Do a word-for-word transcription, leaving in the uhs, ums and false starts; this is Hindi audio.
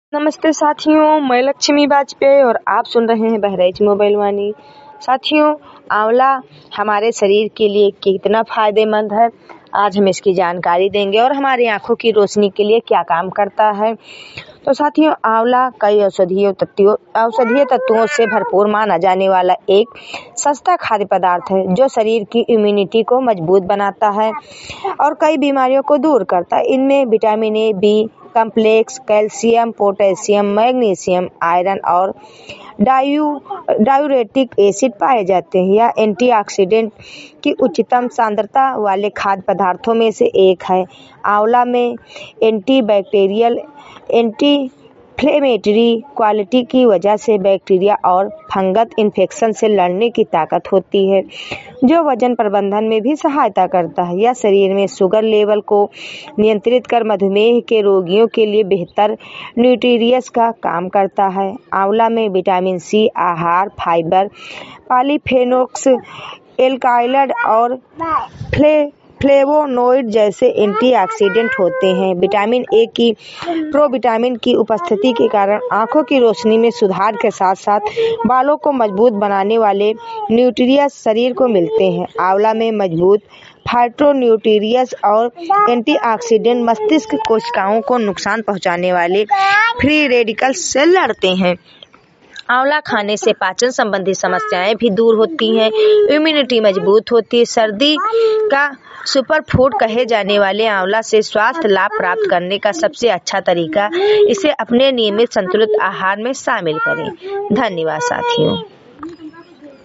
नमस्ते साथियों, मैं लक्ष्मी वाजपेयी और आप सुन रहे हैं बहराइच मोबाइल वाणी। साथियों, आंवला हमारे शरीर के लिए कितना फायदेमंद है, आज हम इसकी जानकारी देंगे और हमारी आंखों की रोशनी के लिए क्या काम करता है। तो साथियों, आंवला कई औषधीय तत्वों औषधीय तत्वों से भरपूर माना जाने वाला एक सस्ता खाद्य पदार्थ है जो शरीर की इम्यूनिटी को मजबूत बनाता है और कई बीमारियों को दूर करता है। इनमें vitamin A, B complex, calcium, potassium, magnesium, iron और डायू डायूरेटिक एसिड पाए जाते हैं। यह एंटीऑक्सीडेंट की उच्चतम सांद्रता वाले खाद्य पदार्थों में से एक है। आंवला में एंटीबैक्टीरियल, एंटी-इन्फ्लेमेटरी क्वालिटी की वजह से बैक्टीरिया और फंगस इन्फेक्शन से लड़ने की ताकत होती है, जो वजन प्रबंधन में भी सहायता करता है। यह शरीर में शुगर लेवल को नियंत्रित कर मधुमेह के रोगियों के लिए बेहतर न्यूट्रियस का काम करता है। आंवला में विटामिन सी, आहार फाइबर, पॉलीफेनोल्स, एल्कालॉइड और फ्ले फ्लेवोनोइड जैसे एंटीऑक्सीडेंट होते हैं। विटामिन ए की प्रोविटामिन की उपस्थिति के कारण आंखों की रोशनी में सुधार के साथ साथ बालों को मजबूत बनाने वाले न्यूट्रियस शरीर को मिलते हैं। आंवला में मजबूत फाइटोन्यूट्रियस और एंटीऑक्सीडेंट मस्तिष्क कोशिकाओं को नुकसान पहुंचाने वाले फ्री रेडिकल्स से लड़ते हैं। आंवला खाने से पाचन संबंधी समस्याएं भी दूर होती हैं, इम्यूनिटी मजबूत होती है। सर्दी का सुपर फूड कहे जाने वाले आंवला से स्वास्थ्य लाभ प्राप्त करने का सबसे अच्छा तरीका इसे अपने नियमित संतुलित आहार में शामिल करें। धन्यवाद साथियों।